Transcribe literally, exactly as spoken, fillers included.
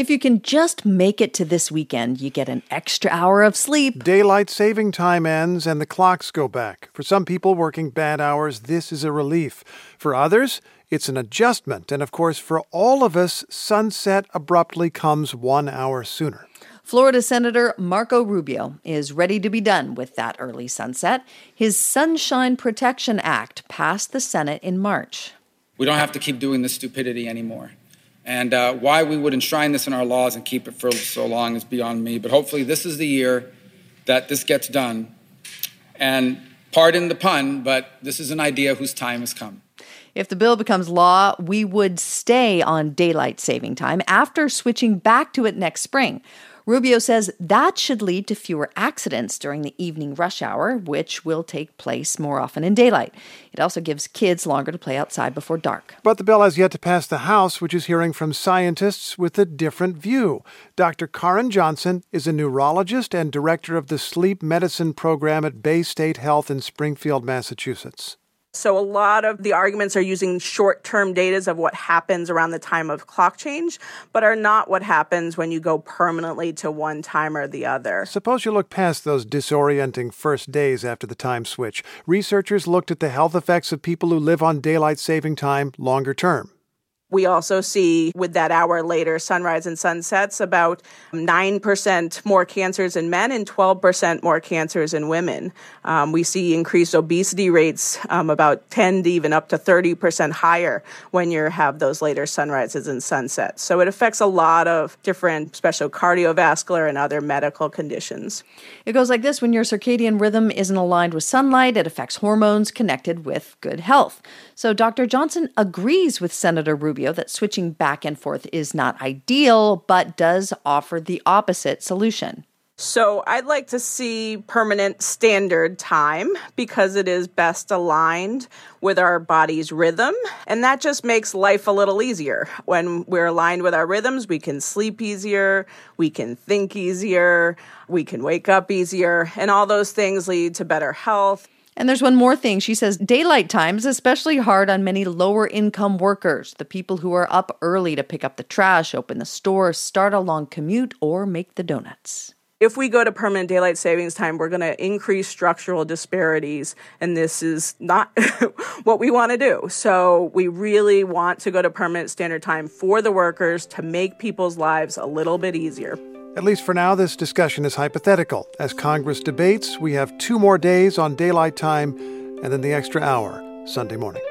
If you can just make it to this weekend, you get an extra hour of sleep. Daylight saving time ends and the clocks go back. For some people working bad hours, this is a relief. For others, it's an adjustment. And of course, for all of us, sunset abruptly comes one hour sooner. Florida Senator Marco Rubio is ready to be done with that early sunset. His Sunshine Protection Act passed the Senate in March. We don't have to keep doing this stupidity anymore. And uh, why we would enshrine this in our laws and keep it for so long is beyond me. But hopefully this is the year that this gets done. And pardon the pun, but this is an idea whose time has come. If the bill becomes law, we would stay on daylight saving time after switching back to it next spring. Rubio says that should lead to fewer accidents during the evening rush hour, which will take place more often in daylight. It also gives kids longer to play outside before dark. But the bill has yet to pass the House, which is hearing from scientists with a different view. Doctor Karen Johnson is a neurologist and director of the sleep medicine program at Bay State Health in Springfield, Massachusetts. So a lot of the arguments are using short-term data of what happens around the time of clock change, but are not what happens when you go permanently to one time or the other. Suppose you look past those disorienting first days after the time switch. Researchers looked at the health effects of people who live on daylight saving time longer term. We also see with that hour later sunrise and sunsets about nine percent more cancers in men and twelve percent more cancers in women. Um, we see increased obesity rates um, about ten to even up to thirty percent higher when you have those later sunrises and sunsets. So it affects a lot of different special cardiovascular and other medical conditions. It goes like this. When your circadian rhythm isn't aligned with sunlight, it affects hormones connected with good health. So Doctor Johnson agrees with Senator Rubio that switching back and forth is not ideal, but does offer the opposite solution. So I'd like to see permanent standard time because it is best aligned with our body's rhythm. And that just makes life a little easier. When we're aligned with our rhythms, we can sleep easier, we can think easier, we can wake up easier, and all those things lead to better health. And there's one more thing. She says daylight time is especially hard on many lower-income workers, the people who are up early to pick up the trash, open the store, start a long commute, or make the donuts. If we go to permanent daylight savings time, we're going to increase structural disparities, and this is not what we want to do. So we really want to go to permanent standard time for the workers to make people's lives a little bit easier. At least for now, this discussion is hypothetical. As Congress debates, we have two more days on daylight time and then the extra hour Sunday morning.